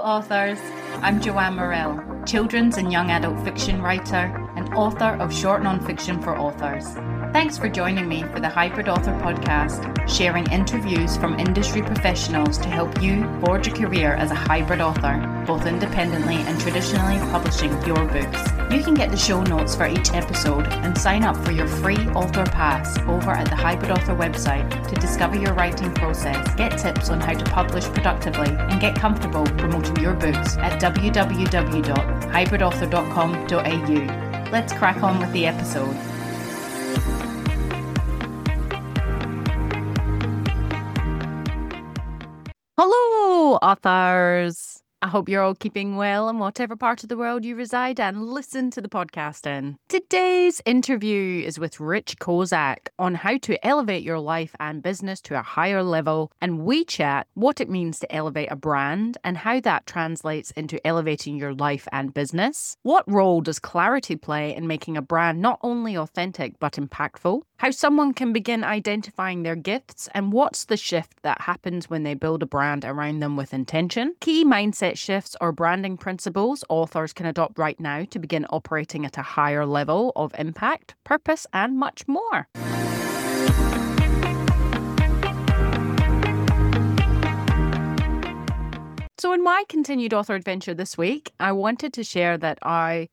authors. I'm Joanne Morell, children's and young adult fiction writer and author of short non-fiction for authors. Thanks for joining me for the Hybrid Author podcast, sharing interviews from industry professionals to help you forge a career as a hybrid author, both independently and traditionally publishing your books. You can get the show notes for each episode and sign up for your free author pass over at the Hybrid Author website to discover your writing process, get tips on how to publish productively, and get comfortable promoting your books at www.hybridauthor.com.au. Let's crack on with the episode. Hello, authors! I hope you're all keeping well in whatever part of the world you reside and listen to the podcast in. Today's interview is with Rich Kozak on how to elevate your life and business to a higher level, and we chat what it means to elevate a brand and how that translates into elevating your life and business. What role does clarity play in making a brand not only authentic but impactful? How someone can begin identifying their gifts, and what's the shift that happens when they build a brand around them with intention? Key mindset shifts or branding principles authors can adopt right now to begin operating at a higher level of impact, purpose, and much more. So in my continued author adventure this week, I wanted to share that I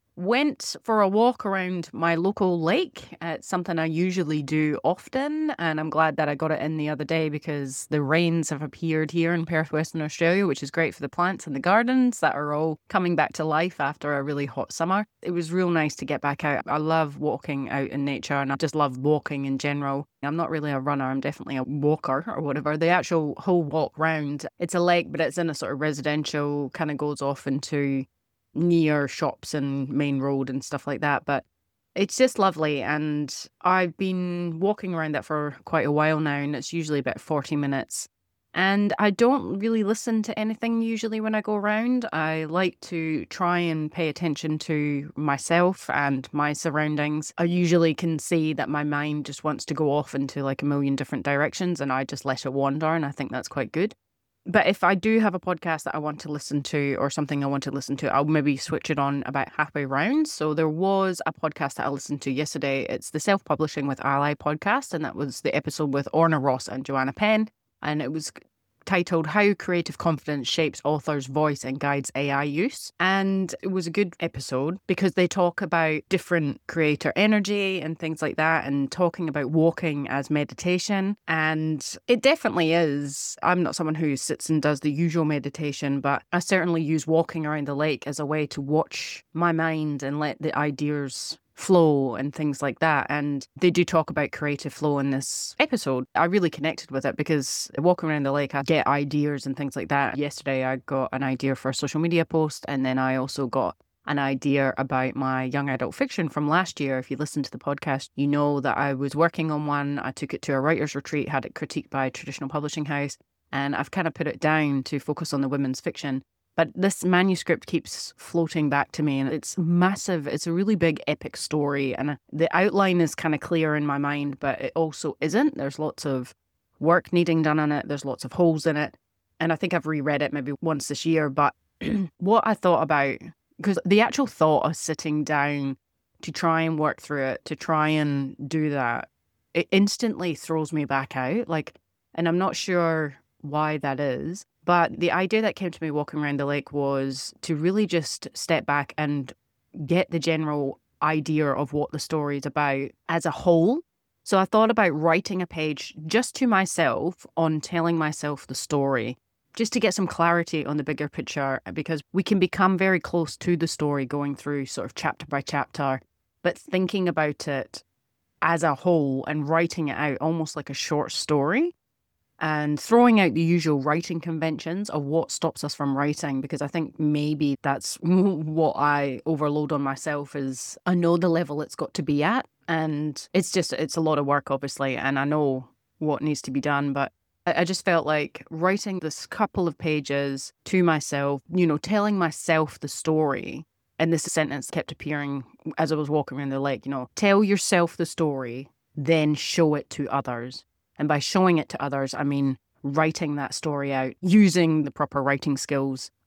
went for a walk around my local lake. It's something I usually do often, and I'm glad that I got it in the other day because the rains have appeared here in Perth, Western Australia, which is great for the plants and the gardens that are all coming back to life after a really hot summer. It was real nice to get back out. I love walking out in nature, and I just love walking in general. I'm not really a runner, I'm definitely a walker or whatever. The actual whole walk round, it's a lake, but it's in a sort of residential, kind of goes off into near shops and main road and stuff like that, but it's just lovely. And I've been walking around that for quite a while now, and it's usually about 40 minutes. And I don't really listen to anything usually when I go around. I like to try and pay attention to myself and my surroundings. I usually can see that my mind just wants to go off into like a million different directions, and I just let it wander, and I think that's quite good. But if I do have a podcast that I want to listen to or something I want to listen to, I'll maybe switch it on about halfway round. So there was a podcast that I listened to yesterday. It's the Self-Publishing with Ally podcast, and that was the episode with Orna Ross and Joanna Penn. And it was titled How Creative Confidence Shapes Authors' Voice and Guides AI Use. And it was a good episode because they talk about different creator energy and things like that, and talking about walking as meditation. And it definitely is. I'm not someone who sits and does the usual meditation, but I certainly use walking around the lake as a way to watch my mind and let the ideas flow and things like that. And they do talk about creative flow in this episode. I really connected with it because walking around the lake, I get ideas and things like that. Yesterday, I got an idea for a social media post, and then I also got an idea about my young adult fiction from last year. If you listen to the podcast, you know that I was working on one. I took it to a writer's retreat, had it critiqued by a traditional publishing house, and I've kind of put it down to focus on the women's fiction. But this manuscript keeps floating back to me, and it's massive. It's a really big epic story, and the outline is kind of clear in my mind, but it also isn't. There's lots of work needing done on it. There's lots of holes in it. And I think I've reread it maybe once this year, but what I thought about, because the actual thought of sitting down to try and work through it, to try and do that, it instantly throws me back out. And I'm not sure why that is. But the idea that came to me walking around the lake was to really just step back and get the general idea of what the story is about as a whole. So I thought about writing a page just to myself on telling myself the story, just to get some clarity on the bigger picture, because we can become very close to the story going through sort of chapter by chapter, but thinking about it as a whole and writing it out almost like a short story. And throwing out the usual writing conventions of what stops us from writing, because I think maybe that's what I overload on myself is I know the level it's got to be at, and it's a lot of work, obviously, and I know what needs to be done, but I just felt like writing this couple of pages to myself, telling myself the story, and this sentence kept appearing as I was walking around the lake, tell yourself the story, then show it to others. And by showing it to others, I mean writing that story out, using the proper writing skills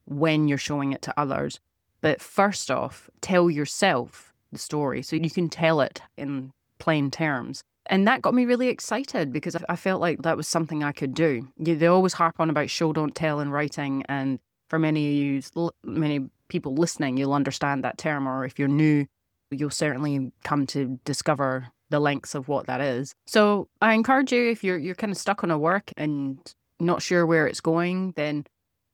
when you're showing it to others. But first off, tell yourself the story so you can tell it in plain terms. And that got me really excited because I felt like that was something I could do. They always harp on about show, don't tell in writing. And for many of you, many people listening, you'll understand that term. Or if you're new, you'll certainly come to discover the lengths of what that is. So I encourage you, if you're kind of stuck on a work and not sure where it's going, then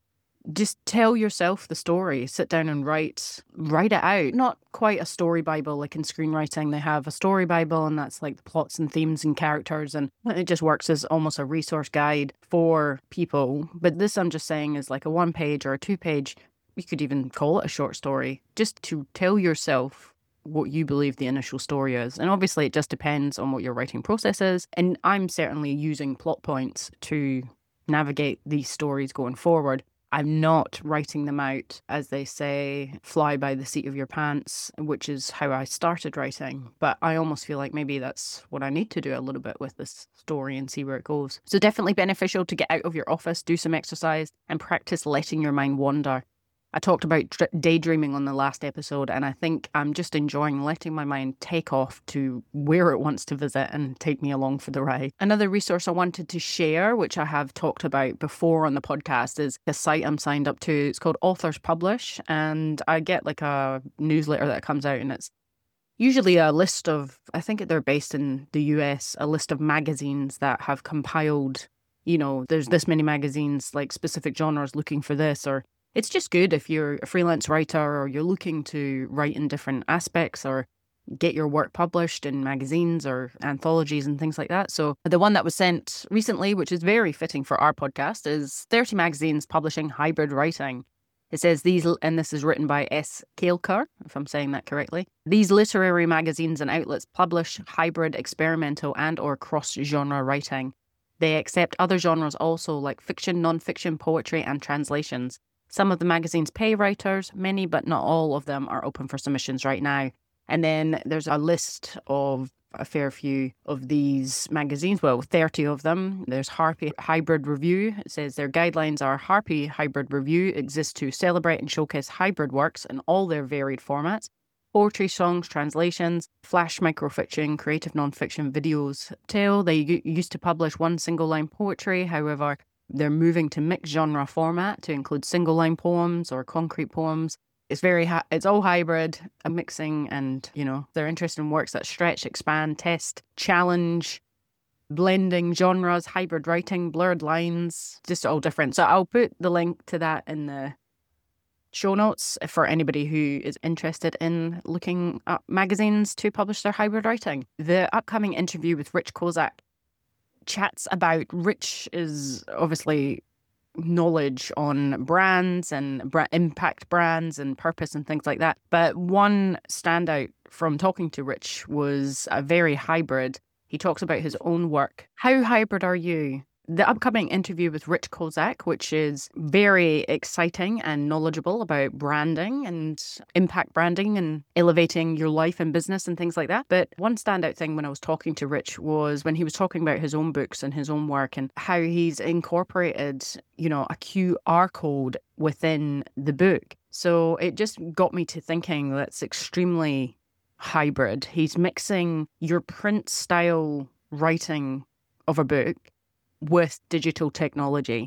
just tell yourself the story. Sit down and write it out. Not quite a story Bible like in screenwriting. They have a story Bible, and that's like the plots and themes and characters, and it just works as almost a resource guide for people. But this, I'm just saying, is like a 1-page or a 2-page, you could even call it a short story, just to tell yourself what you believe the initial story is. And obviously it just depends on what your writing process is. And I'm certainly using plot points to navigate these stories going forward. I'm not writing them out, as they say, fly by the seat of your pants, which is how I started writing. But I almost feel like maybe that's what I need to do a little bit with this story and see where it goes. So definitely beneficial to get out of your office, do some exercise, and practice letting your mind wander. I talked about daydreaming on the last episode, and I think I'm just enjoying letting my mind take off to where it wants to visit and take me along for the ride. Another resource I wanted to share, which I have talked about before on the podcast, is a site I'm signed up to. It's called Authors Publish, and I get like a newsletter that comes out, and it's usually a list of, I think they're based in the US, a list of magazines that have compiled, there's this many magazines, like specific genres looking for this, or it's just good if you're a freelance writer or you're looking to write in different aspects or get your work published in magazines or anthologies and things like that. So the one that was sent recently, which is very fitting for our podcast, is 30 magazines publishing hybrid writing. It says these, and this is written by S. Kailker, if I'm saying that correctly. These literary magazines and outlets publish hybrid, experimental and or cross-genre writing. They accept other genres also, like fiction, non-fiction, poetry and translations. Some of the magazines pay writers, many but not all of them are open for submissions right now. And then there's a list of a fair few of these magazines, 30 of them. There's Harpy Hybrid Review. It says their guidelines are Harpy Hybrid Review exists to celebrate and showcase hybrid works in all their varied formats. Poetry, songs, translations, flash microfiction, creative non-fiction videos. They used to publish one single line poetry, however, they're moving to mixed genre format to include single line poems or concrete poems. It's all hybrid, a mixing, and they're interested in works that stretch, expand, test, challenge, blending genres, hybrid writing, blurred lines, just all different. So I'll put the link to that in the show notes for anybody who is interested in looking up magazines to publish their hybrid writing. The upcoming interview with Rich Kozak chats about, Rich is obviously knowledge on brands and impact brands and purpose and things like that. But one standout from talking to Rich was a very hybrid. He talks about his own work. How hybrid are you? The upcoming interview with Rich Kozak, which is very exciting and knowledgeable about branding and impact branding and elevating your life and business and things like that. But one standout thing when I was talking to Rich was when he was talking about his own books and his own work and how he's incorporated, a QR code within the book. So it just got me to thinking that's extremely hybrid. He's mixing your print style writing of a book with digital technology.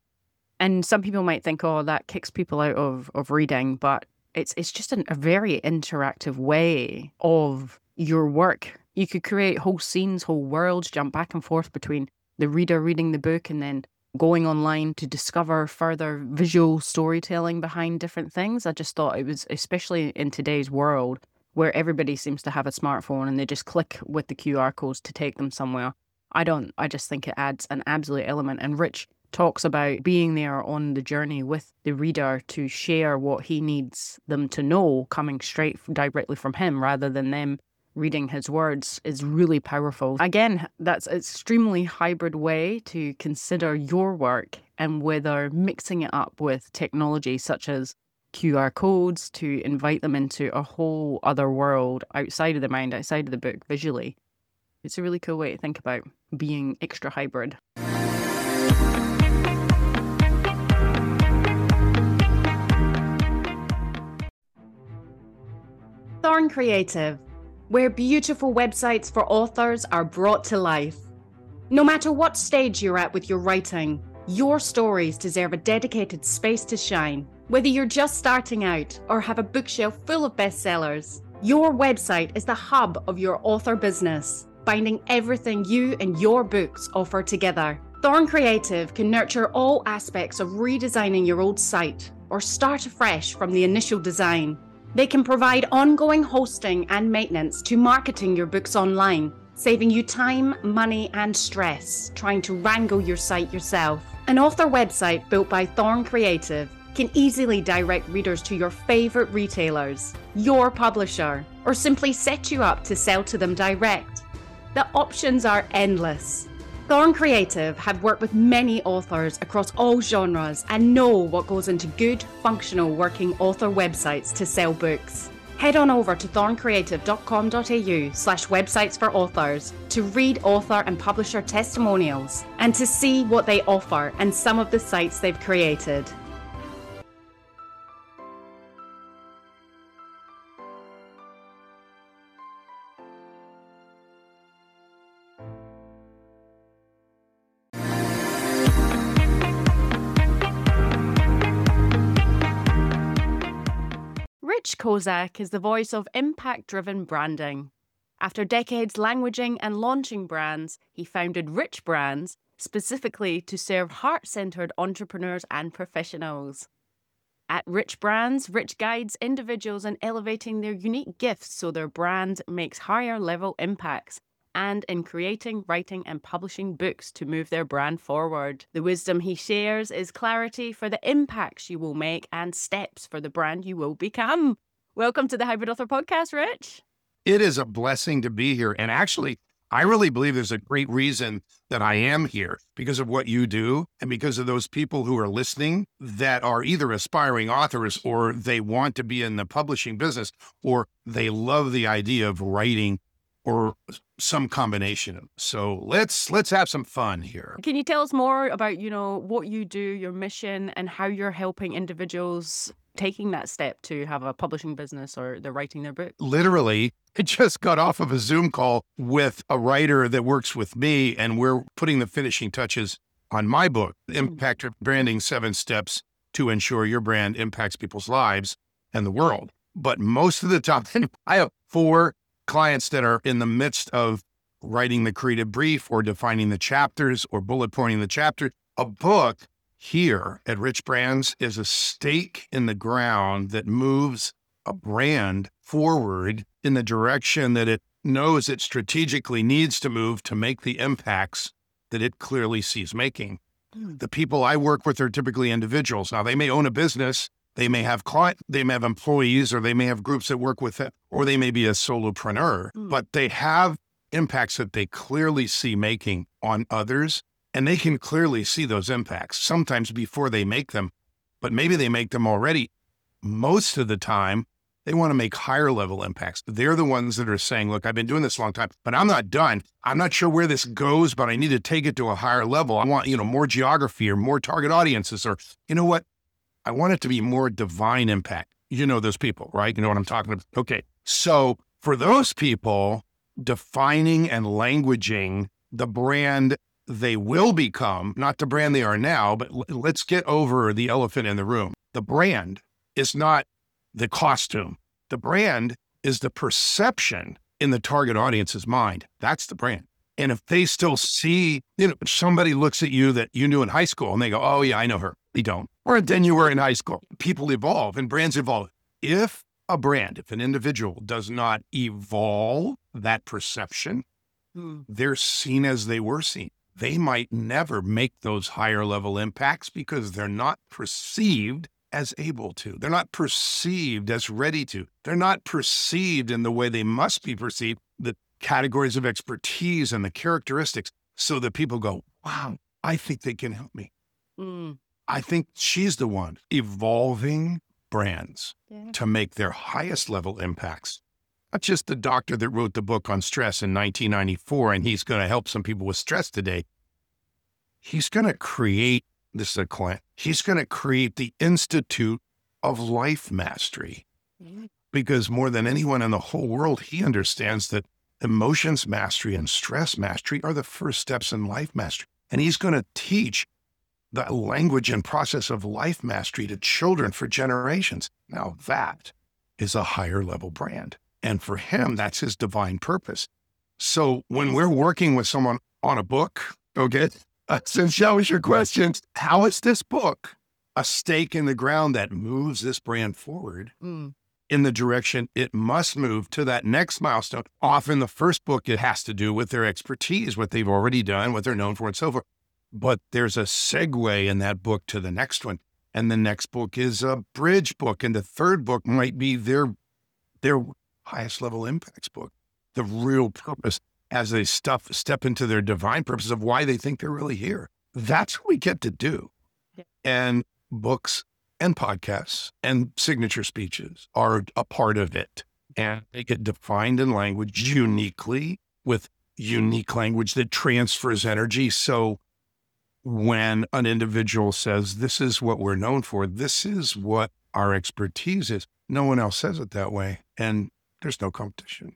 And some people might think, that kicks people out of reading, but it's just a very interactive way of your work. You could create whole scenes, whole worlds, jump back and forth between the reader reading the book and then going online to discover further visual storytelling behind different things. I just thought it was, especially in today's world, where everybody seems to have a smartphone and they just click with the QR codes to take them somewhere. I just think it adds an absolute element. And Rich talks about being there on the journey with the reader to share what he needs them to know, coming straight directly from him rather than them reading his words, is really powerful. Again, that's an extremely hybrid way to consider your work, and whether mixing it up with technology such as QR codes to invite them into a whole other world outside of the mind, outside of the book visually. It's a really cool way to think about being extra hybrid. Thorn Creative, where beautiful websites for authors are brought to life. No matter what stage you're at with your writing, your stories deserve a dedicated space to shine. Whether you're just starting out or have a bookshelf full of bestsellers, your website is the hub of your author business, binding everything you and your books offer together. Thorn Creative can nurture all aspects of redesigning your old site or start afresh from the initial design. They can provide ongoing hosting and maintenance to marketing your books online, saving you time, money, and stress trying to wrangle your site yourself. An author website built by Thorn Creative can easily direct readers to your favorite retailers, your publisher, or simply set you up to sell to them direct. The options are endless. Thorn Creative have worked with many authors across all genres and know what goes into good, functional working author websites to sell books. Head on over to thorncreative.com.au/websites for authors to read author and publisher testimonials and to see what they offer and some of the sites they've created. Rich Kozak is the voice of impact-driven branding. After decades languaging and launching brands, he founded Rich Brands specifically to serve heart-centered entrepreneurs and professionals. At Rich Brands, Rich guides individuals in elevating their unique gifts so their brand makes higher-level impacts, and in creating, writing, and publishing books to move their brand forward. The wisdom he shares is clarity for the impacts you will make and steps for the brand you will become. Welcome to the Hybrid Author Podcast, Rich. It is a blessing to be here. And actually, I really believe there's a great reason that I am here because of what you do and because of those people who are listening that are either aspiring authors or they want to be in the publishing business or they love the idea of writing or some combination. So let's have some fun here. Can you tell us more about, what you do, your mission, and how you're helping individuals taking that step to have a publishing business or they're writing their book? Literally, I just got off of a Zoom call with a writer that works with me, and we're putting the finishing touches on my book, Impact Branding 7 Steps to Ensure Your Brand Impacts People's Lives and the World. But most of the time, I have 4 clients that are in the midst of writing the creative brief or defining the chapters or bullet pointing the chapter. A book here at Rich Brands is a stake in the ground that moves a brand forward in the direction that it knows it strategically needs to move to make the impacts that it clearly sees making. The people I work with are typically individuals. Now, they may own a business, they may have employees, or they may have groups that work with it, or they may be a solopreneur, but they have impacts that they clearly see making on others, and they can clearly see those impacts, sometimes before they make them, but maybe they make them already. Most of the time, they want to make higher level impacts. They're the ones that are saying, look, I've been doing this a long time, but I'm not done. I'm not sure where this goes, but I need to take it to a higher level. I want, more geography or more target audiences, or you know what? I want it to be more divine impact. You know those people, right? You know what I'm talking about? Okay. So for those people, defining and languaging the brand they will become, not the brand they are now, but let's get over the elephant in the room. The brand is not the costume. The brand is the perception in the target audience's mind. That's the brand. And if they still see, somebody looks at you that you knew in high school and they go, oh yeah, I know her. They don't. Or then you were in high school. People evolve and brands evolve. If an individual does not evolve that perception, they're seen as they were seen. They might never make those higher level impacts because they're not perceived as able to. They're not perceived as ready to. They're not perceived in the way they must be perceived, the categories of expertise and the characteristics, so that people go, wow, I think they can help me. I think she's the one evolving brands to make their highest level impacts. Not just the doctor that wrote the book on stress in 1994, and he's going to help some people with stress today. He's going to create, this is a client, he's going to create the Institute of Life Mastery. because more than anyone in the whole world, he understands that emotions mastery and stress mastery are the first steps in life mastery. And he's going to teach the language and process of life mastery to children for generations. Now that is a higher level brand. And for him, that's his divine purpose. So when we're working with someone on a book, okay, since that was your question, how is this book a stake in the ground that moves this brand forward in the direction it must move to that next milestone? Often the first book, it has to do with their expertise, what they've already done, what they're known for, and so forth. But there's a segue in that book to the next one. And the next book is a bridge book. And the third book might be their highest level impacts book, the real purpose as they step into their divine purpose of why they think they're really here. That's what we get to do. Yeah. And books and podcasts and signature speeches are a part of it. And they get defined in language uniquely with unique language that transfers energy. So when an individual says, this is what we're known for, this is what our expertise is, no one else says it that way. And there's no competition.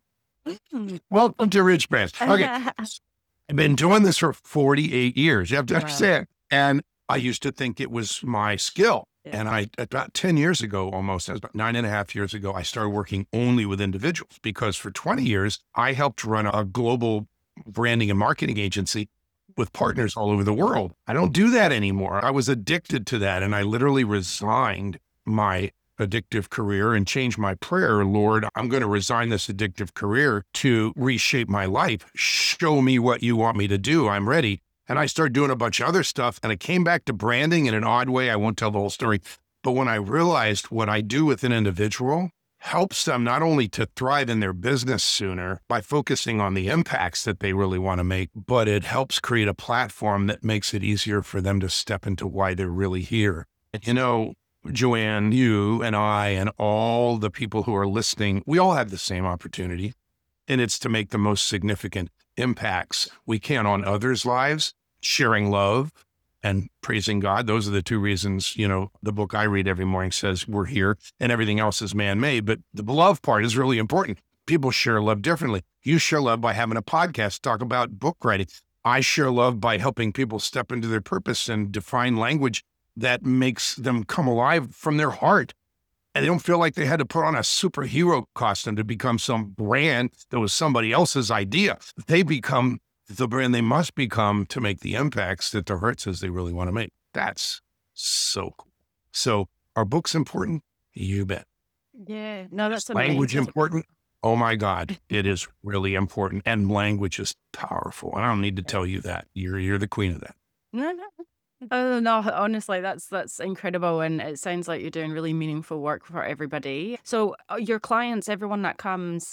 Welcome to Rich Brands. Okay. I've been doing this for 48 years. You have to understand. And I used to think it was my skill. Yeah. And about 10 years ago, almost, about 9.5 years ago, I started working only with individuals because for 20 years, I helped run a global branding and marketing agency with partners all over the world. I don't do that anymore. I was addicted to that. And I literally resigned my addictive career and changed my prayer. Lord, I'm going to resign this addictive career to reshape my life. Show me what you want me to do. I'm ready. And I started doing a bunch of other stuff. And I came back to branding in an odd way. I won't tell the whole story. But when I realized what I do with an individual helps them not only to thrive in their business sooner by focusing on the impacts that they really want to make, but it helps create a platform that makes it easier for them to step into why they're really here. And you know, Joanne, you and I and all the people who are listening, we all have the same opportunity, and it's to make the most significant impacts we can on others' lives, sharing love and praising God. Those are the two reasons, you know, the book I read every morning says we're here and everything else is man-made. But the love part is really important. People share love differently. You share love by having a podcast, talk about book writing. I share love by helping people step into their purpose and define language that makes them come alive from their heart. And they don't feel like they had to put on a superhero costume to become some brand that was somebody else's idea. They become the brand they must become to make the impacts that their heart says they really want to make. That's so cool. So are books important? You bet. Yeah, no, that's amazing. Language important? Oh my God, it is really important. And language is powerful. I don't need to tell you that. You're the queen of that. No. Oh no, honestly, that's incredible. And it sounds like you're doing really meaningful work for everybody. So your clients, everyone that comes,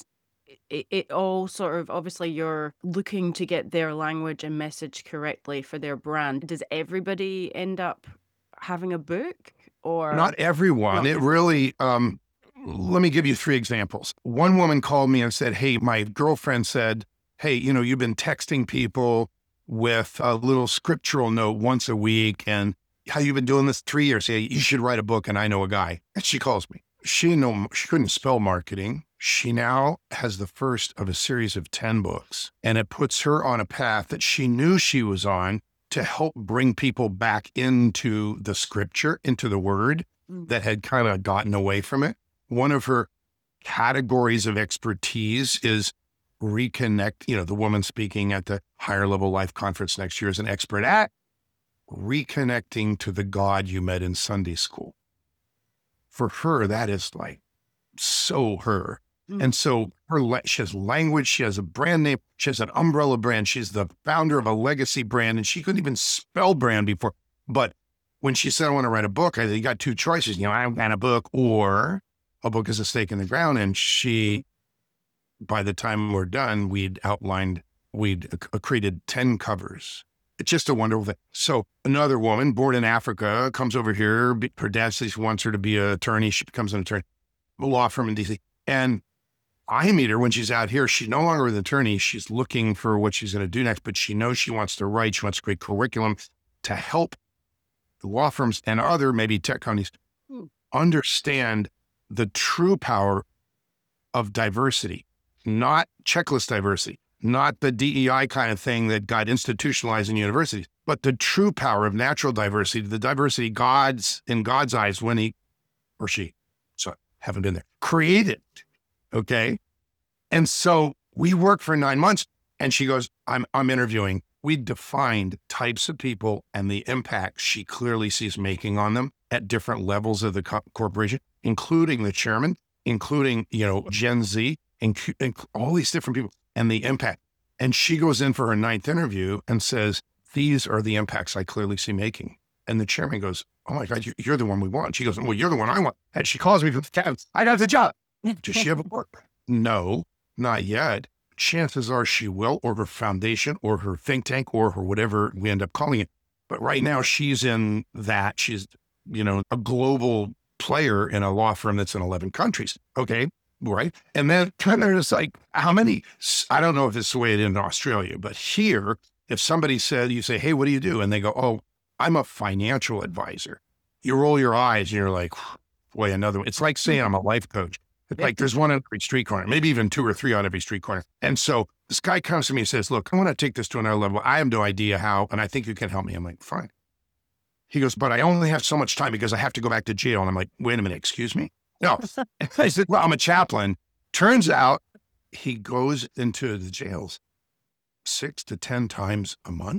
it all sort of, obviously you're looking to get their language and message correctly for their brand. Does everybody end up having a book or? Not everyone. It really, let me give you 3 examples. One woman called me and said, hey, my girlfriend said, hey, you know, you've been texting people with a little scriptural note once a week, and how you've been doing this 3 years. Hey, you should write a book, and I know a guy. And she calls me. She couldn't spell marketing. She now has the first of a series of 10 books, and it puts her on a path that she knew she was on to help bring people back into the scripture, into the word that had kind of gotten away from it. One of her categories of expertise is reconnect, you know, the woman speaking at the Higher Level Life Conference next year is an expert at reconnecting to the God you met in Sunday school. For her, that is like so her. And so she has language, she has a brand name, she has an umbrella brand, she's the founder of a legacy brand, and she couldn't even spell brand before. But when she said, I want to write a book, I think you got 2 choices. You know, I want a book or a book is a stake in the ground. And she, by the time we're done, we'd created 10 covers. It's just a wonderful thing. So another woman born in Africa comes over here. Her dad says he wants her to be an attorney. She becomes an attorney, a law firm in DC. And I meet her when she's out here. She's no longer an attorney. She's looking for what she's going to do next, but she knows she wants to write. She wants to create curriculum to help the law firms and other maybe tech companies understand the true power of diversity, not checklist diversity, not the DEI kind of thing that got institutionalized in universities, but the true power of natural diversity, the diversity in God's eyes when he or she, so haven't been there, created. Okay. And so we worked for 9 months and she goes, I'm interviewing. We defined types of people and the impact she clearly sees making on them at different levels of the corporation, including the chairman, including, Gen Z, and all these different people and the impact. And she goes in for her 9th interview and says, these are the impacts I clearly see making. And the chairman goes, oh my God, you're the one we want. She goes, well, you're the one I want. And she calls me from the cab. I got the job. Does she have a work? No, not yet. Chances are she will, or her foundation, or her think tank, or her whatever we end up calling it. But right now she's in that. She's, a global player in a law firm that's in 11 countries. Okay. Right. And then kind of just like, how many, I don't know if it's the way it is in Australia, but here, if somebody said, you say, hey, what do you do? And they go, oh, I'm a financial advisor. You roll your eyes and you're like, boy, another one. It's like saying I'm a life coach. It's like there's one on every street corner, maybe even 2 or 3 on every street corner. And so this guy comes to me and says, look, I want to take this to another level. I have no idea how, and I think you can help me. I'm like, fine. He goes, but I only have so much time because I have to go back to jail. And I'm like, wait a minute, excuse me? No. I said, well, I'm a chaplain. Turns out he goes into the jails 6 to 10 times a month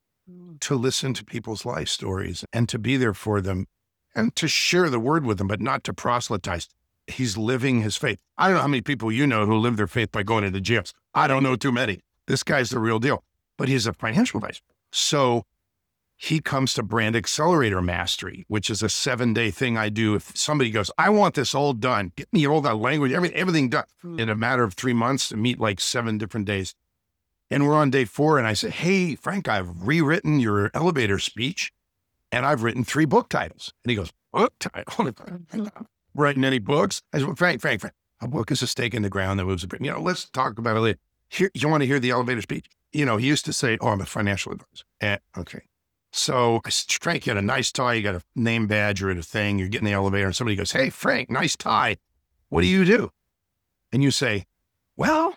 to listen to people's life stories and to be there for them and to share the word with them, but not to proselytize. He's living his faith. I don't know how many people you know who live their faith by going into jails. I don't know too many. This guy's the real deal, but he's a financial advisor. So he comes to Brand Accelerator Mastery, which is a 7-day thing I do. If somebody goes, I want this all done, get me all that language, everything done in a matter of 3 months to meet like 7 different days. And we're on day 4. And I said, hey, Frank, I've rewritten your elevator speech and I've written 3 book titles. And he goes, book title? Writing any books? I said, well, Frank, a book is a stake in the ground that moves a brick. Let's talk about it later. Here, you want to hear the elevator speech? He used to say, oh, I'm a financial advisor. Okay. So I said, Frank, you got a nice tie. You got a name badge or a thing. You're getting in the elevator and somebody goes, hey, Frank, nice tie. What do you do? And you say, well,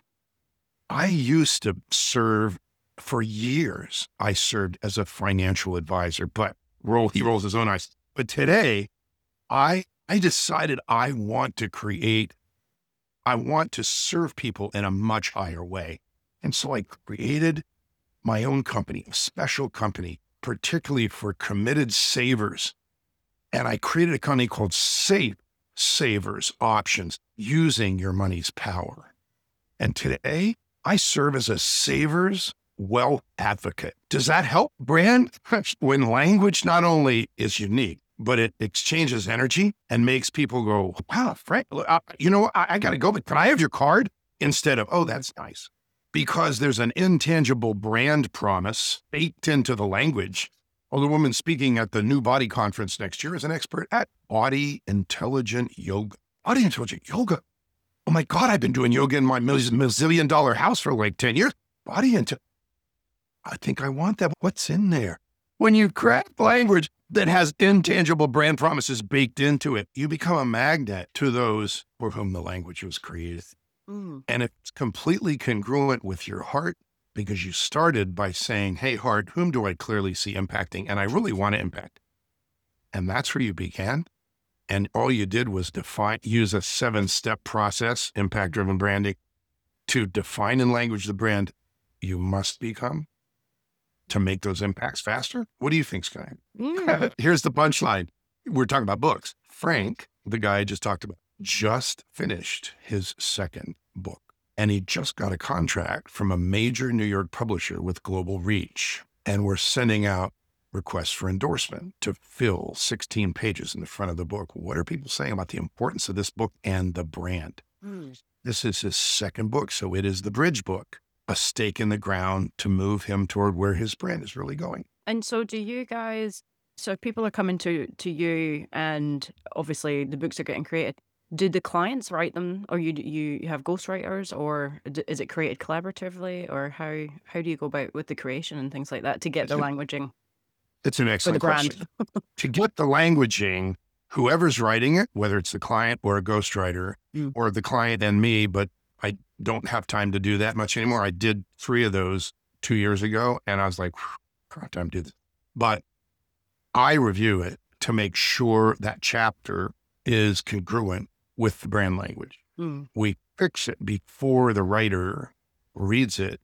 I used to serve for years. I served as a financial advisor, but he rolls his own eyes. But today I decided I want to serve people in a much higher way. And so I created my own company, a special company, particularly for committed savers. And I created a company called Safe Savers Options, using your money's power. And today I serve as a savers wealth advocate. Does that help, Brand? When language not only is unique, but it exchanges energy and makes people go, wow, Frank, I got to go, but can I have your card? Instead of, oh, that's nice. Because there's an intangible brand promise baked into the language. Well, the woman speaking at the New Body Conference next year is an expert at body intelligent yoga. Body intelligent yoga. Oh my God, I've been doing yoga in my $1,000,000 house for like 10 years. I think I want that. What's in there? When you craft language that has intangible brand promises baked into it, you become a magnet to those for whom the language was created. And it's completely congruent with your heart, because you started by saying, hey, heart, whom do I clearly see impacting? And I really want to impact. And that's where you began. And all you did was use a 7-step process, impact-driven branding, to define in language the brand you must become to make those impacts faster. What do you think's going to happen? Here's the punchline. We're talking about books. Frank, the guy I just talked about, just finished his 2nd book. And he just got a contract from a major New York publisher with global reach. And we're sending out requests for endorsement to fill 16 pages in the front of the book. What are people saying about the importance of this book and the brand? This is his 2nd book, so it is the bridge book, a stake in the ground to move him toward where his brand is really going. And so do you guys, so if people are coming to you and obviously the books are getting created, do the clients write them, or you have ghostwriters, or is it created collaboratively, or how do you go about with the creation and things like that to get the languaging? It's an excellent question. To get the languaging, whoever's writing it, whether it's the client or a ghostwriter, or the client and me, but I don't have time to do that much anymore. I did 3 of those 2 years ago, and I was like, I don't have time to do this. But I review it to make sure that chapter is congruent with the brand language. We fix it before the writer reads it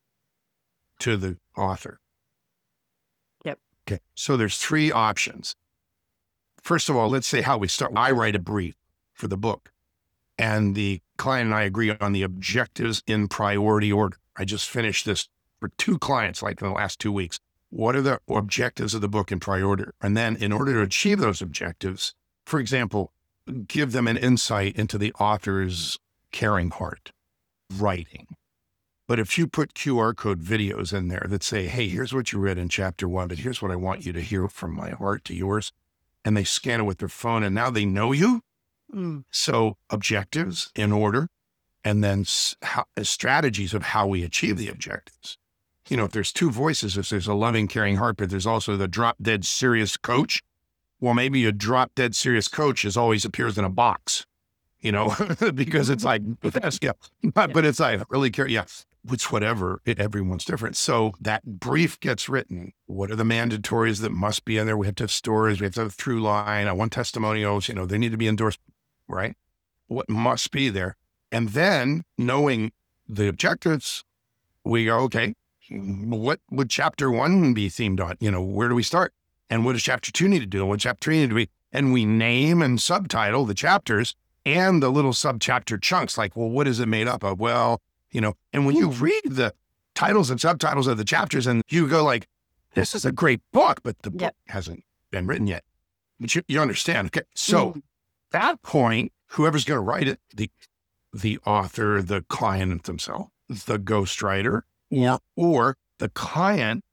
to the author. Yep. Okay. So there's 3 options. First of all, let's say how we start. I write a brief for the book, and the client and I agree on the objectives in priority order. I just finished this for 2 clients, like in the last 2 weeks. What are the objectives of the book in priority order? And then in order to achieve those objectives, for example, give them an insight into the author's caring heart, writing. But if you put QR code videos in there that say, hey, here's what you read in chapter 1, but here's what I want you to hear from my heart to yours, and they scan it with their phone, and now they know you. So objectives in order, and then strategies of how we achieve the objectives. You know, if there's 2 voices, if there's a loving, caring heart, but there's also the drop dead serious coach, well, maybe a drop dead serious coach always appears in a box, you know, because it's like, but it's like, really care. Yeah. It's whatever. Everyone's different. So that brief gets written. What are the mandatories that must be in there? We have to have stories. We have to have a through line. I want testimonials. You know, they need to be endorsed, right? What must be there? And then knowing the objectives, we go, okay, what would chapter 1 be themed on? You know, where do we start? And what does chapter 2 need to do? And what chapter 3 need to be? And we name and subtitle the chapters and the little subchapter chunks. Like, well, what is it made up of? Well, you know, and when you read the titles and subtitles of the chapters and you go like, this is a great book, but the book hasn't been written yet. But you understand. Okay. So at that point, whoever's going to write it, the author, the client themselves, the ghostwriter, or the client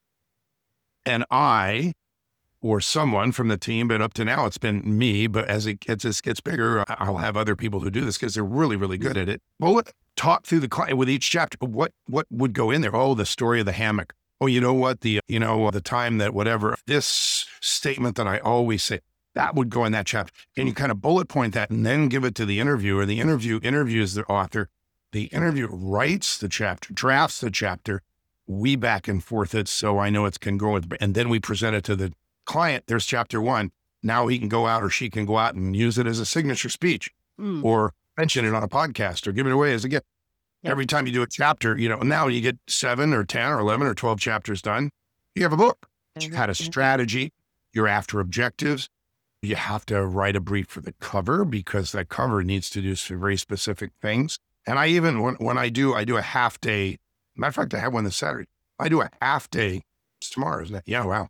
and I, or someone from the team, but up to now it's been me, but as it gets bigger, I'll have other people who do this because they're really, really good at it. Well, talk through the client with each chapter. What would go in there? Oh, the story of the hammock. Oh, you know what? The time that whatever, this statement that I always say, that would go in that chapter. And you kind of bullet point that and then give it to the interviewer. The interviews the author. The interviewer writes the chapter, drafts the chapter. We back and forth it so I know it's congruent. And then we present it to the client. There's chapter 1. Now he can go out or she can go out and use it as a signature speech or mention it on a podcast or give it away as a gift. Yep. Every time you do a chapter, you know, now you get 7 or 10 or 11 or 12 chapters done. You have a book. You had a strategy. You're after objectives. You have to write a brief for the cover because that cover needs to do some very specific things. And I even, when I do a half day, matter of fact, I have one this Saturday. I do a half day. It's tomorrow, isn't it? Yeah. Wow.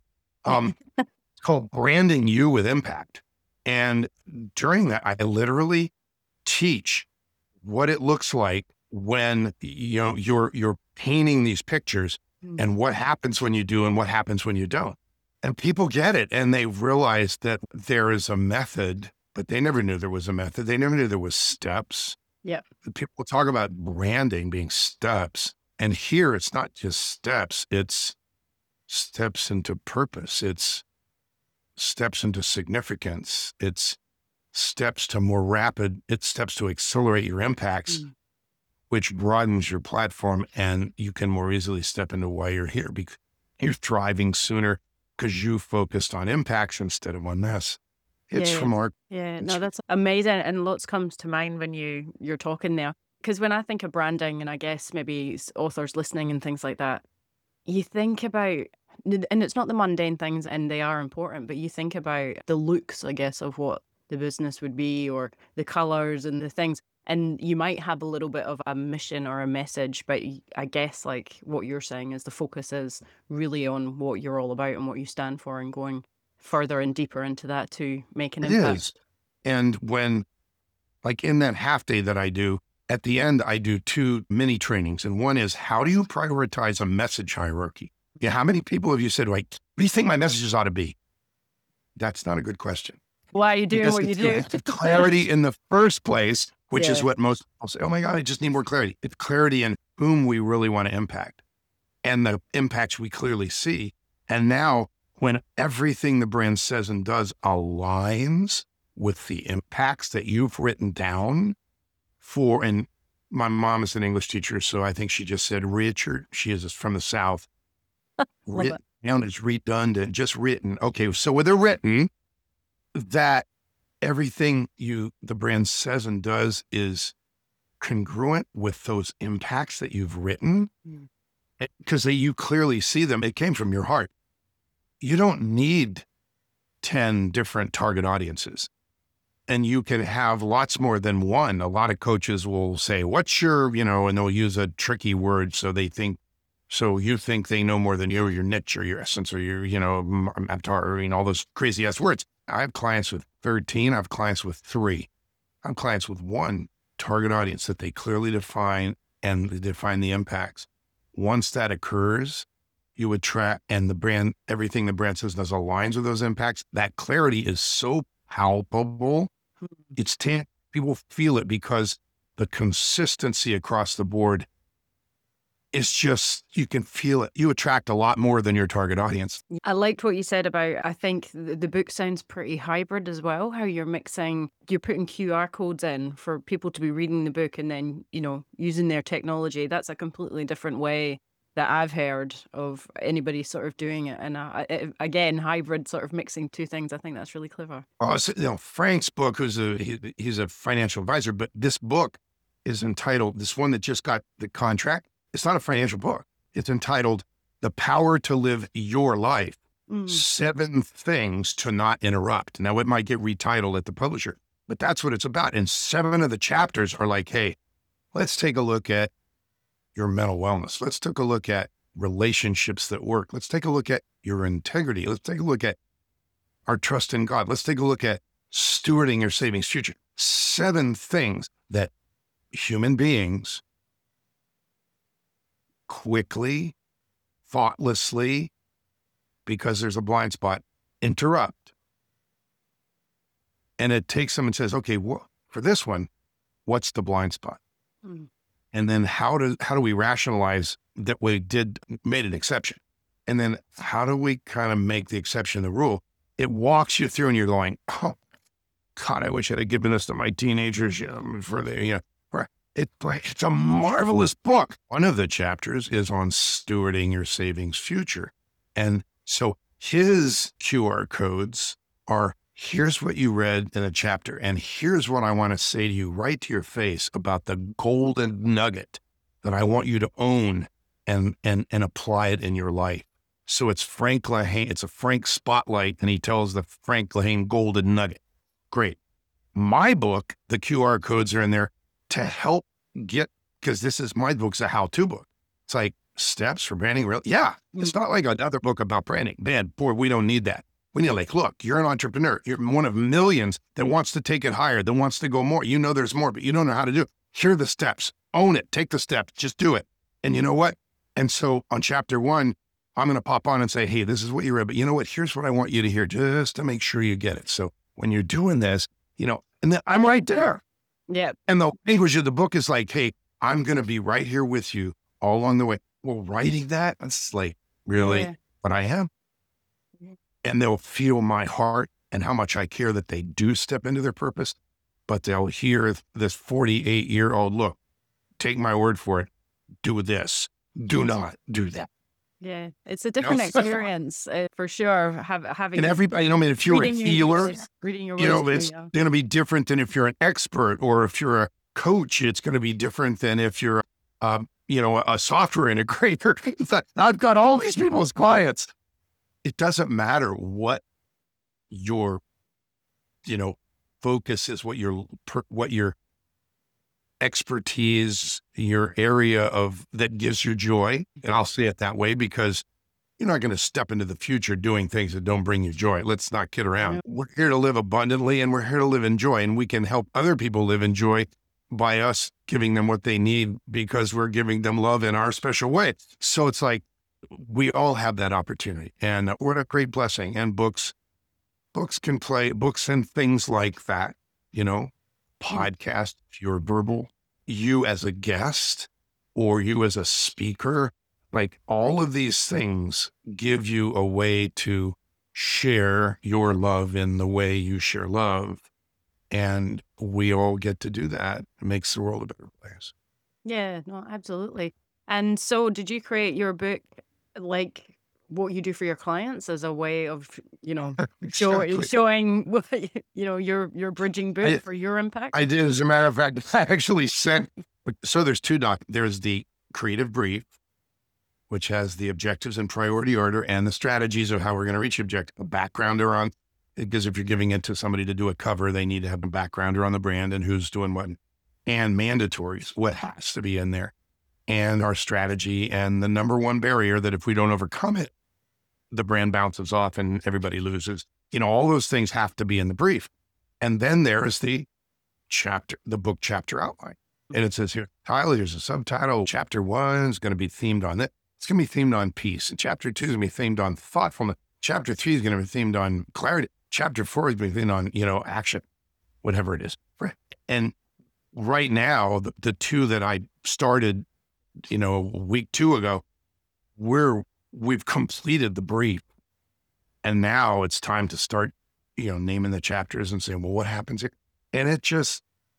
It's called Branding You with Impact. And during that, I literally teach what it looks like when, you know, you're painting these pictures and what happens when you do and what happens when you don't. And people get it and they realize that there is a method, but they never knew there was a method. They never knew there was steps. Yeah. People talk about branding being steps. And here it's not just steps, it's steps into purpose. It's steps into significance. It's steps to more rapid, it's steps to accelerate your impacts, which broadens your platform and you can more easily step into why you're here because you're thriving sooner because you focused on impacts instead of on this. It's from our... Yeah, no, that's amazing. And lots comes to mind when you're talking there. Because when I think of branding, and I guess maybe authors listening and things like that, you think about, and it's not the mundane things, and they are important, but you think about the looks, I guess, of what the business would be, or the colors and the things. And you might have a little bit of a mission or a message, but I guess like what you're saying is the focus is really on what you're all about and what you stand for and going further and deeper into that to make an impact. It is. And when, like in that half day that I do, at the end, I do 2 mini trainings. And one is, how do you prioritize a message hierarchy? Yeah, how many people have you said, like, what do you think my messages ought to be? That's not a good question. Why are you doing what you do? It's clarity in the first place, which is what most people say, oh my God, I just need more clarity. It's clarity in whom we really want to impact and the impacts we clearly see. And now when everything the brand says and does aligns with the impacts that you've written down and my mom is an English teacher, so I think she just said Richard. She is from the South. Written down is redundant, just written. Okay, so with a written, that everything the brand says and does is congruent with those impacts that you've written, because you clearly see them. It came from your heart. You don't need 10 different target audiences, and you can have lots more than one. A lot of coaches will say, what's your, and they'll use a tricky word. So you think they know more than you, or your niche or your essence or your, avatar, all those crazy ass words. I have clients with 13. I have clients with 3. I have clients with 1 target audience that they clearly define, and they define the impacts. Once that occurs, you would track, and everything the brand says does aligns with those impacts. That clarity is so palpable. People feel it because the consistency across the board is just, you can feel it. You attract a lot more than your target audience. I liked what you said about, I think the book sounds pretty hybrid as well, how you're putting QR codes in for people to be reading the book and then, using their technology. That's a completely different way that I've heard of anybody sort of doing it. And again, hybrid, sort of mixing 2 things. I think that's really clever. Frank's book, he's a financial advisor, but this book is entitled, this one that just got the contract, it's not a financial book. It's entitled The Power to Live Your Life, 7 Things to Not Interrupt. Now, it might get retitled at the publisher, but that's what it's about. And 7 of the chapters are like, hey, let's take a look at your mental wellness. Let's take a look at relationships that work. Let's take a look at your integrity. Let's take a look at our trust in God. Let's take a look at stewarding your savings future. 7 things that human beings quickly, thoughtlessly, because there's a blind spot, interrupt. And it takes them and says, okay, for this one, what's the blind spot? And then how do we rationalize that we made an exception? And then how do we kind of make the exception the rule? It walks you through, and you're going, oh God, I wish I'd have given this to my teenagers, It's a marvelous book. One of the chapters is on stewarding your savings future. And so his QR codes are, here's what you read in a chapter, and here's what I want to say to you right to your face about the golden nugget that I want you to own and apply it in your life. So it's Frank Lehane, it's a Frank spotlight, and he tells the Frank Lehane golden nugget. Great. My book, the QR codes are in there to help because my book's a how-to book. It's like steps for branding. It's not like another book about branding. Man, boy, we don't need that. We need look, you're an entrepreneur. You're one of millions that wants to take it higher, that wants to go more. There's more, but you don't know how to do it. Here are the steps. Own it. Take the steps. Just do it. And you know what? And so on chapter 1, I'm going to pop on and say, hey, this is what you read, but you know what? Here's what I want you to hear just to make sure you get it. So when you're doing this, and then I'm right there. Yeah. And the language of the book is like, hey, I'm going to be right here with you all along the way. Well, writing that's like really what I am. And they'll feel my heart and how much I care that they do step into their purpose, but they'll hear this 48-year-old, look, take my word for it. Do this. Do not do that. Yeah, it's a different experience for sure. Having and everybody, if you're a healer, reading your words, it's going to be different than if you're an expert, or if you're a coach, it's going to be different than if you're, a software integrator. I've got all these people as clients. It doesn't matter what your, focus is, what your expertise, your area that gives you joy. And I'll say it that way because you're not going to step into the future doing things that don't bring you joy. Let's not kid around. We're here to live abundantly, and we're here to live in joy, and we can help other people live in joy by us giving them what they need because we're giving them love in our special way. So it's like, we all have that opportunity, and what a great blessing. And books can play, books and things like that, podcast, if you're verbal, you as a guest or you as a speaker, like all of these things give you a way to share your love in the way you share love. And we all get to do that. It makes the world a better place. Yeah, no, absolutely. And so did you create your book like what you do for your clients as a way of, Exactly. showing what, your bridging book I, for your impact? I did, as a matter of fact, I actually sent, so there's two there's the creative brief, which has the objectives in priority order and the strategies of how we're going to reach objective, a backgrounder on, because if you're giving it to somebody to do a cover, they need to have a backgrounder on the brand and who's doing what, and mandatories, what has to be in there, and our strategy, and the number one barrier that if we don't overcome it, the brand bounces off and everybody loses. All those things have to be in the brief. And then there is the book chapter outline. And it says here, Tyler, there's a subtitle. Chapter 1 is going to be themed on it. It's going to be themed on peace. And chapter 2 is going to be themed on thoughtfulness. Chapter 3 is going to be themed on clarity. Chapter 4 is going to be themed on, action, whatever it is. And right now, the two that I started, a week, 2 ago, we've completed the brief. And now it's time to start, naming the chapters and saying, well, what happens here? And it just,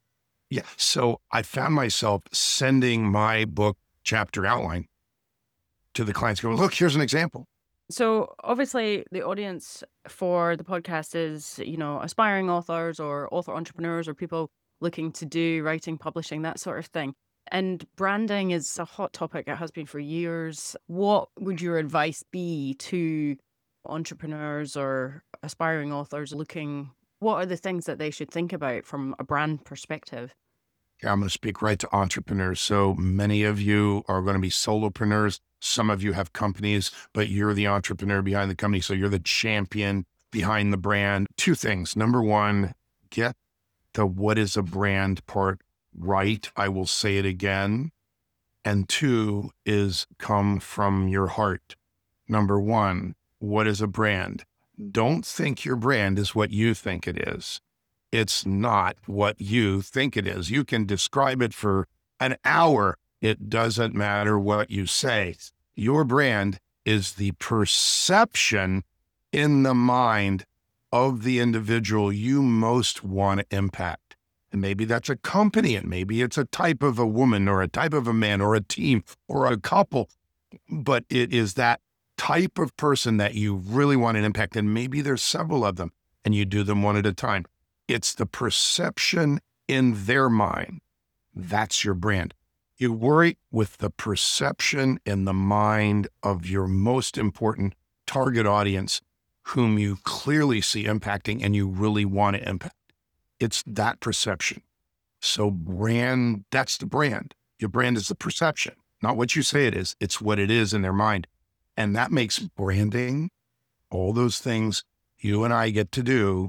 so I found myself sending my book chapter outline to the clients going, look, here's an example. So obviously the audience for the podcast is, aspiring authors or author entrepreneurs or people looking to do writing, publishing, that sort of thing. And branding is a hot topic. It has been for years. What would your advice be to entrepreneurs or aspiring authors what are the things that they should think about from a brand perspective? Yeah, I'm going to speak right to entrepreneurs. So many of you are going to be solopreneurs. Some of you have companies, but you're the entrepreneur behind the company. So you're the champion behind the brand. Two things. Number one, get the what is a brand part right. I will say it again. And two is come from your heart. Number one, what is a brand? Don't think your brand is what you think it is. It's not what you think it is. You can describe it for an hour. It doesn't matter what you say. Your brand is the perception in the mind of the individual you most want to impact. And maybe that's a company, and maybe it's a type of a woman or a type of a man or a team or a couple, but it is that type of person that you really want to impact. And maybe there's several of them and you do them one at a time. It's the perception in their mind. That's your brand. You work with the perception in the mind of your most important target audience, whom you clearly see impacting and you really want to impact. It's that perception. So brand, that's the brand. Your brand is the perception, not what you say it is. It's what it is in their mind. And that makes branding, all those things you and I get to do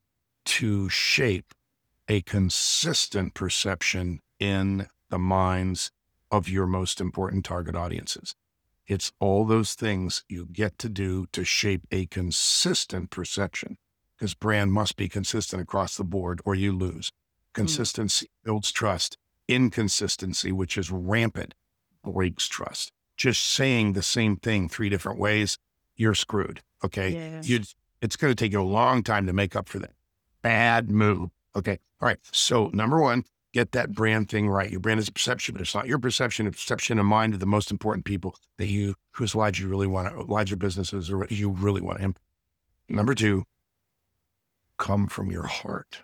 to shape a consistent perception in the minds of your most important target audiences. It's all those things you get to do to shape a consistent perception, because brand must be consistent across the board or you lose. Consistency builds trust. Inconsistency, which is rampant, breaks trust. Just saying the same thing 3 different ways, you're screwed. Okay. Yeah. It's going to take you a long time to make up for that. Bad move. Okay. All right. So number one, get that brand thing right. Your brand is a perception, but it's not your perception. It's perception in mind of the most important people whose lives you really want to, lives your businesses or you really want to impact. Number 2, come from your heart.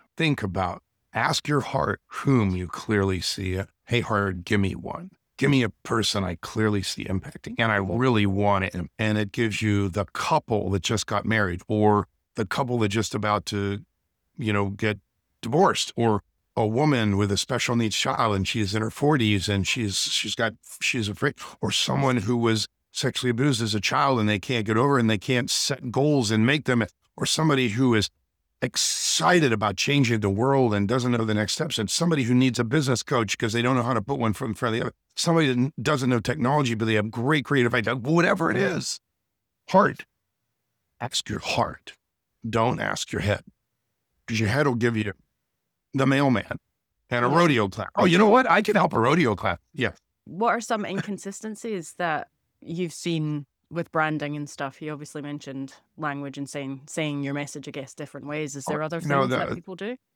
Ask your heart whom you clearly see. Hey, heart, give me one. Give me a person I clearly see impacting and I really want it. And it gives you the couple that just got married or the couple that just about to, get divorced, or a woman with a special needs child and she's in her 40s and she's afraid, or someone who was sexually abused as a child and they can't get over and they can't set goals and make them, or somebody who is excited about changing the world and doesn't know the next steps, and somebody who needs a business coach because they don't know how to put one in front of the other, somebody that doesn't know technology, but they have great creative ideas, whatever it is. Heart. Ask your heart. Don't ask your head, because your head will give you the mailman and a rodeo class. Oh, you know what? I can help a rodeo class. Yeah. What are some inconsistencies that you've seen with branding and stuff? You obviously mentioned language and saying your message, I guess, different ways. Is there other things that people do?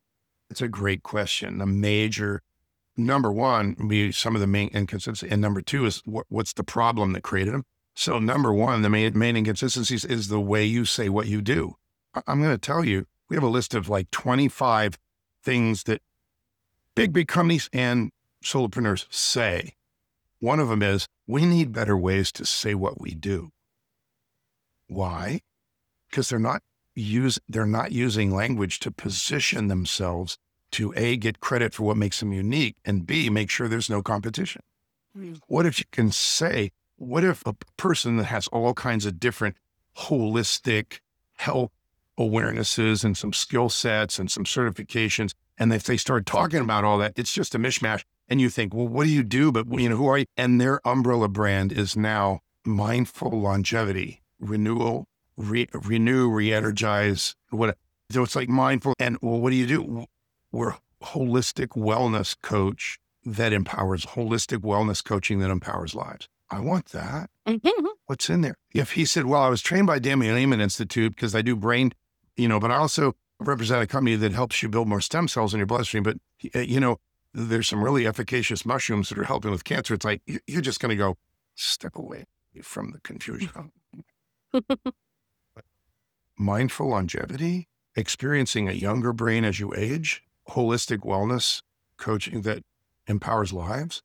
It's a great question. The major number one would be some of the main inconsistencies. And number two is what's the problem that created them? So number one, the main inconsistencies is the way you say what you do. I'm going to tell you, we have a list of like 25 things that big companies and solopreneurs say. One of them is, we need better ways to say what we do. Why? Because they're not using language to position themselves to A, get credit for what makes them unique, and B, make sure there's no competition. What if you can say, what if a person that has all kinds of different holistic health awarenesses and some skill sets and some certifications, and if they start talking about all that, it's just a mishmash. And you think, well, what do you do? But who are you? And their umbrella brand is now mindful longevity, renewal, renew, re-energize, what? So it's like mindful. And well, what do you do? We're holistic wellness coach that empowers holistic wellness coaching that empowers lives. I want that. What's in there? If he said, well, I was trained by Daniel Amen Institute because I do brain, but I also represent a company that helps you build more stem cells in your bloodstream. But, there's some really efficacious mushrooms that are helping with cancer. It's like, you're just going to go, step away from the confusion. Mindful longevity, experiencing a younger brain as you age, holistic wellness coaching that empowers lives.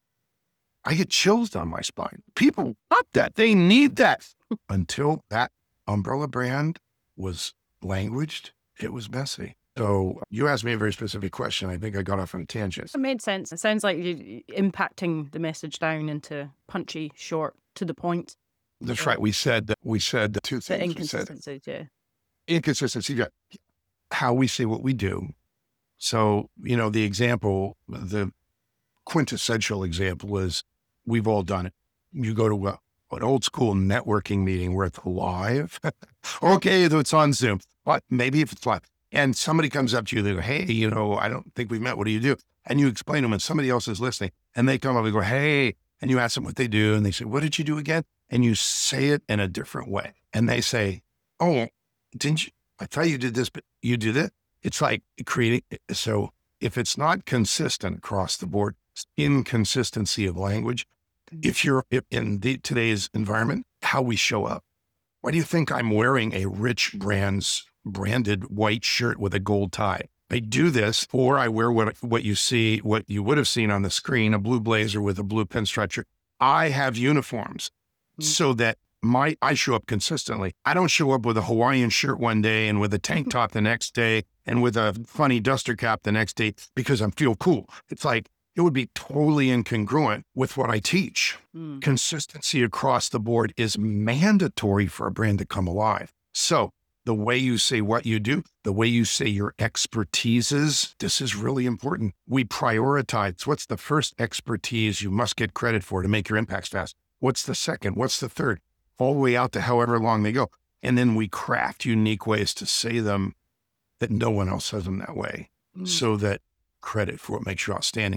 I get chills down my spine. People want that. They need that. Until that umbrella brand was languaged, it was messy. So you asked me a very specific question. I think I got off on a tangent. It made sense. It sounds like you're impacting the message down into punchy, short, to the point. That's right. We said the two things. The inconsistencies, yeah. Inconsistency, yeah. How we say what we do. So, the example, the quintessential example is we've all done it. You go to an old school networking meeting where it's live. Okay, though it's on Zoom, but maybe if it's live. And somebody comes up to you, they go, hey, I don't think we've met. What do you do? And you explain to them, and somebody else is listening. And they come up and go, hey, and you ask them what they do. And they say, what did you do again? And you say it in a different way. And they say, oh, didn't you? I thought you did this, but you did it. It's like creating. So if it's not consistent across the board, inconsistency of language, if in today's environment, how we show up. Why do you think I'm wearing a Rich Brands branded white shirt with a gold tie? I do this, or I wear what you would have seen on the screen, a blue blazer with a blue pinstripe shirt. I have uniforms so that I show up consistently. I don't show up with a Hawaiian shirt one day and with a tank top the next day and with a funny duster cap the next day because I feel cool. It's like, it would be totally incongruent with what I teach. Consistency across the board is mandatory for a brand to come alive. So the way you say what you do, the way you say your expertises, this is really important. We prioritize. What's the first expertise you must get credit for to make your impacts fast? What's the second? What's the third? All the way out to however long they go. And then we craft unique ways to say them that no one else says them that way. So that credit for what makes you outstanding.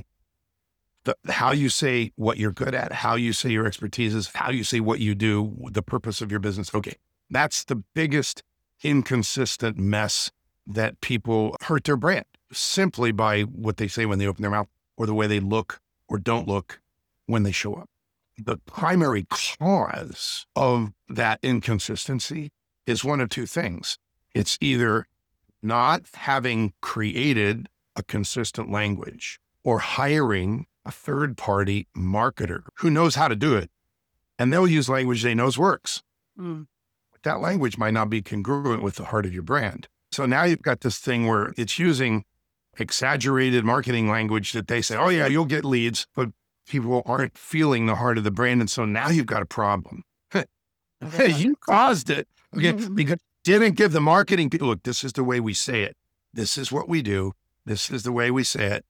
How you say what you're good at, how you say your expertise is, how you say what you do, the purpose of your business. Okay, that's the biggest inconsistent mess that people hurt their brand simply by what they say when they open their mouth or the way they look or don't look when they show up. The primary cause of that inconsistency is one of two things. It's either not having created a consistent language or hiring a third-party marketer who knows how to do it, and they'll use language they knows works. But that language might not be congruent with the heart of your brand. So now you've got this thing where it's using exaggerated marketing language that they say, oh yeah, you'll get leads, but people aren't feeling the heart of the brand. And so now you've got a problem. Hey, you caused it. Okay, because you didn't give the marketing people, look, this is the way we say it. This is what we do. This is the way we say it,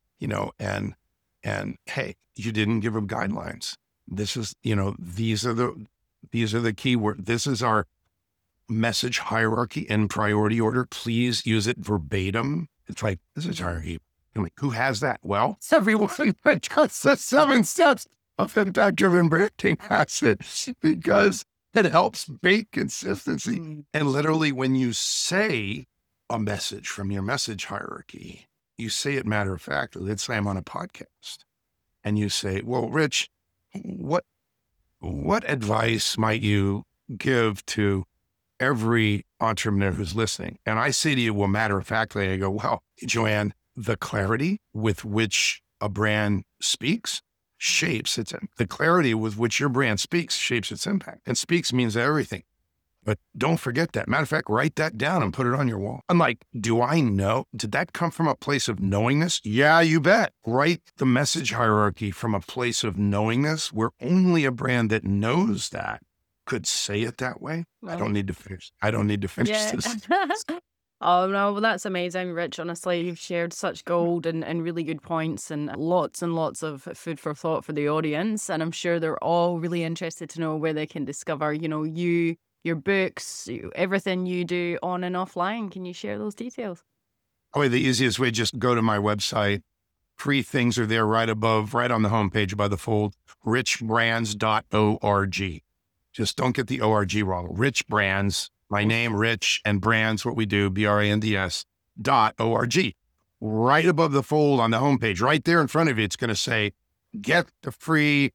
and hey, you didn't give them guidelines. This is, these are the key words. This is our message hierarchy and priority order. Please use it verbatim. It's like, this is hierarchy. I'm like, who has that? Well, it's everyone that just the 7 steps of impact-driven branding has it because it helps make consistency. And literally when you say a message from your message hierarchy, you say it matter of fact. Let's say I'm on a podcast and you say, well, Rich, what advice might you give to every entrepreneur who's listening? And I say to you, well, matter of factly, I go, well, Joanne, the clarity with which a brand speaks shapes the clarity with which your brand speaks shapes its impact. And speaks means everything. But don't forget that. Matter of fact, write that down and put it on your wall. I'm like, do I know? Did that come from a place of knowingness? Yeah, you bet. Write the message hierarchy from a place of knowingness, where only a brand that knows that could say it that way. Well, I don't need to finish this. Oh, no, well, that's amazing, Rich. Honestly, you've shared such gold and really good points and lots of food for thought for the audience. And I'm sure they're all really interested to know where they can discover, you, your books, everything you do on and offline. Can you share those details? Oh, the easiest way, just go to my website. Free things are there right on the homepage above the fold, richbrands.org. Just don't get the ORG wrong. Rich Brands, my name, Rich, and Brands, what we do, BRANDS.org. Right above the fold on the homepage, right there in front of you, it's going to say, get the free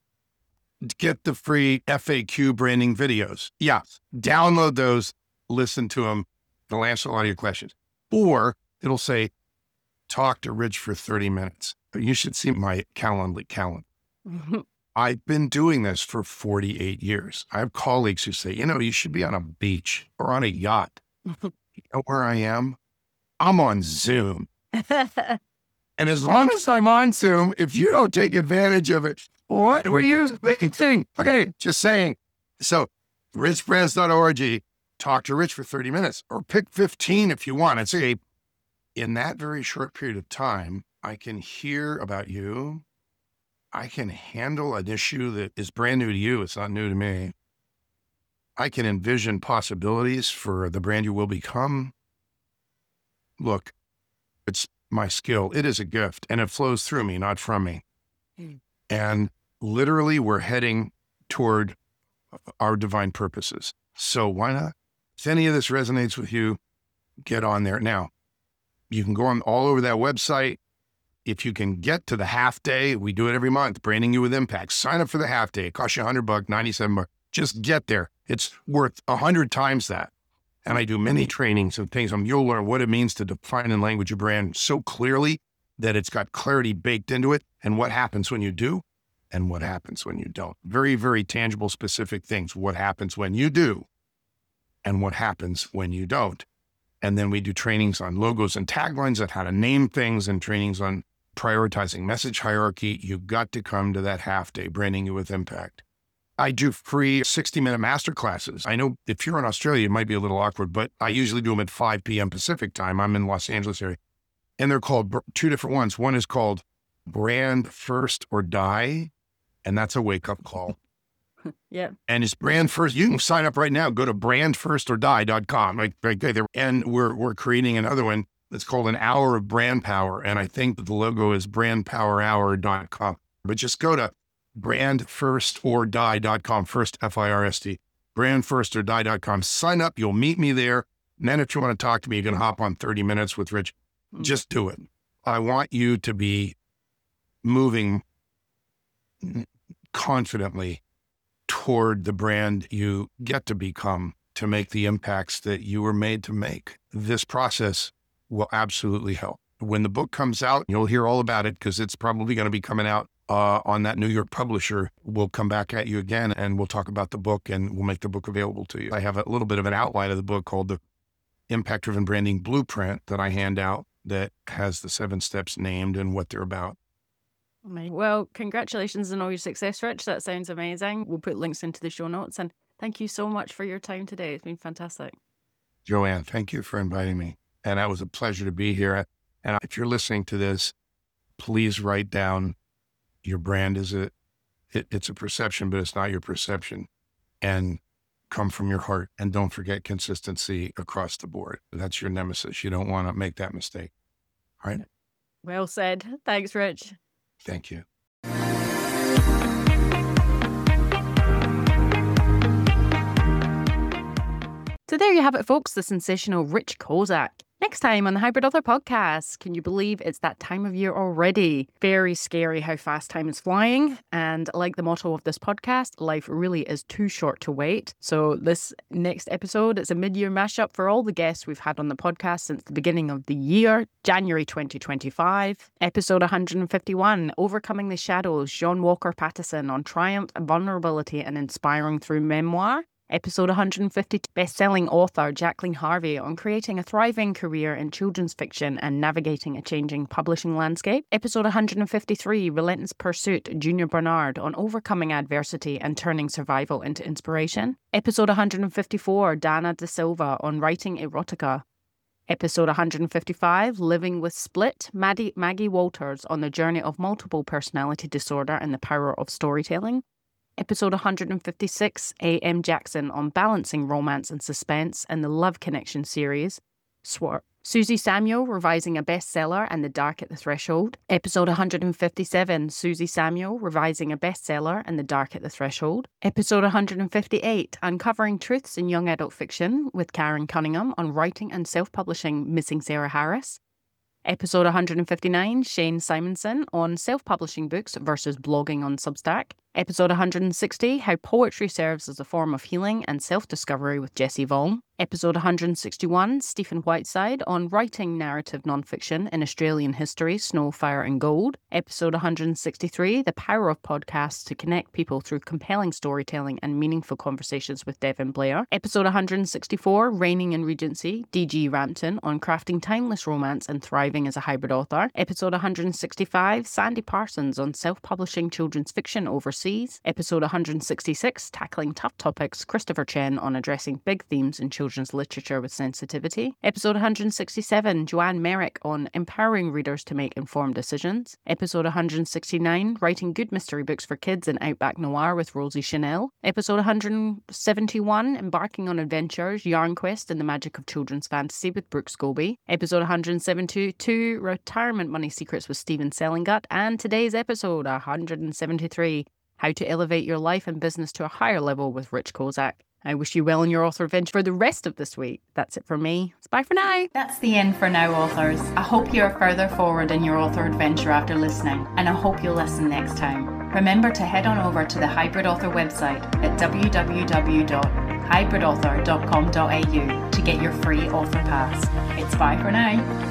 FAQ branding videos. Yeah, download those, listen to them. They'll answer a lot of your questions. Or it'll say, talk to Rich for 30 minutes. You should see my calendar. I've been doing this for 48 years. I have colleagues who say, you should be on a beach or on a yacht. You know where I am? I'm on Zoom. And as long as I'm on Zoom, if you don't take advantage of it, what were you thinking? Okay, just saying. So richbrands.org, talk to Rich for 30 minutes or pick 15 if you want. And say, in that very short period of time, I can hear about you. I can handle an issue that is brand new to you. It's not new to me. I can envision possibilities for the brand you will become. Look, it's my skill. It is a gift, and it flows through me, not from me. And literally, we're heading toward our divine purposes. So why not? If any of this resonates with you, get on there. Now, you can go on all over that website. If you can get to the half day, we do it every month, Branding You with Impact. Sign up for the half day. It costs you $100, $97. Just get there. It's worth 100 times that. And I do many trainings and things. You'll learn what it means to define and language your brand so clearly that it's got clarity baked into it, and what happens when you do and what happens when you don't. Very, very tangible, specific things. What happens when you do and what happens when you don't. And then we do trainings on logos and taglines, on how to name things, and trainings on prioritizing message hierarchy. You've got to come to that half day, Branding You with Impact. I do free 60-minute masterclasses. I know if you're in Australia, it might be a little awkward, but I usually do them at 5 p.m. Pacific time. I'm in Los Angeles area. And they're called two different ones. One is called Brand First or Die, and that's a wake-up call. Yeah. And it's Brand First. You can sign up right now. Go to brandfirstorDie.com. Right there. And we're creating another one that's called An Hour of Brand Power. And I think that the logo is brandpowerhour.com. But just go to brandfirstorDie.com. First, F-I-R-S-T. BrandfirstorDie.com. Sign up. You'll meet me there. And then if you want to talk to me, you can hop on 30 minutes with Rich. Just do it. I want you to be moving confidently toward the brand you get to become, to make the impacts that you were made to make. This process will absolutely help. When the book comes out, you'll hear all about it, because it's probably going to be coming out on that New York publisher. We'll come back at you again and we'll talk about the book, and we'll make the book available to you. I have a little bit of an outline of the book called the Impact Driven Branding Blueprint that I hand out, that has the 7 steps named and what they're about. Well, congratulations on all your success, Rich. That sounds amazing. We'll put links into the show notes. And thank you so much for your time today. It's been fantastic. Joanne, thank you for inviting me. And it was a pleasure to be here. And if you're listening to this, please write down, your brand is it's a perception, but it's not your perception. And come from your heart. And don't forget consistency across the board. That's your nemesis. You don't want to make that mistake. All right. Well said. Thanks, Rich. Thank you. So there you have it, folks, the sensational Rich Kozak. Next time on the Hybrid Author Podcast, can you believe it's that time of year already? Very scary how fast time is flying. And like the motto of this podcast, life really is too short to wait. So this next episode, it's a mid-year mashup for all the guests we've had on the podcast since the beginning of the year, January 2025. Episode 151, Overcoming the Shadows, John Walker Patterson on triumph, vulnerability, and inspiring through memoir. Episode 152, best-selling author Jacqueline Harvey on creating a thriving career in children's fiction and navigating a changing publishing landscape. Episode 153, Relentless Pursuit, Junior Bernard on overcoming adversity and turning survival into inspiration. Episode 154, Dana De Silva on writing erotica. Episode 155, Living with Split, Maggie Walters on the journey of multiple personality disorder and the power of storytelling. Episode 156, A.M. Jackson on balancing romance and suspense and the Love Connection series, Swart. Susie Samuel revising a bestseller and The Dark at the Threshold. Episode 157, Susie Samuel revising a bestseller and The Dark at the Threshold. Episode 158, Uncovering Truths in Young Adult Fiction with Karen Cunningham on writing and self-publishing Missing Sarah Harris. Episode 159, Shane Simonson on self-publishing books versus blogging on Substack. Episode 160, How Poetry Serves as a Form of Healing and Self-Discovery with Jessie Volm. Episode 161, Stephen Whiteside on writing narrative nonfiction in Australian history, Snow, Fire and Gold. Episode 163, The Power of Podcasts to Connect People Through Compelling Storytelling and Meaningful Conversations with Devin Blair. Episode 164, Reigning in Regency, D.G. Rampton on crafting timeless romance and thriving as a hybrid author. Episode 165, Sandy Parsons on self-publishing children's fiction overseas. Episode 166, Tackling Tough Topics, Christopher Chen on addressing big themes in children's literature with sensitivity. Episode 167, Joanne Merrick on empowering readers to make informed decisions. Episode 169, Writing Good Mystery Books for Kids in Outback Noir with Rosie Chanel. Episode 171, Embarking on Adventures, Yarn Quest and the Magic of Children's Fantasy with Brooke Scobie. Episode 172, Retirement Money Secrets with Stephen Sellingut. And today's episode, 173, How to Elevate Your Life and Business to a Higher Level with Rich Kozak. I wish you well in your author adventure for the rest of this week. That's it from me. It's bye for now. That's the end for now, authors. I hope you're further forward in your author adventure after listening, and I hope you'll listen next time. Remember to head on over to the Hybrid Author website at www.hybridauthor.com.au to get your free author pass. It's bye for now.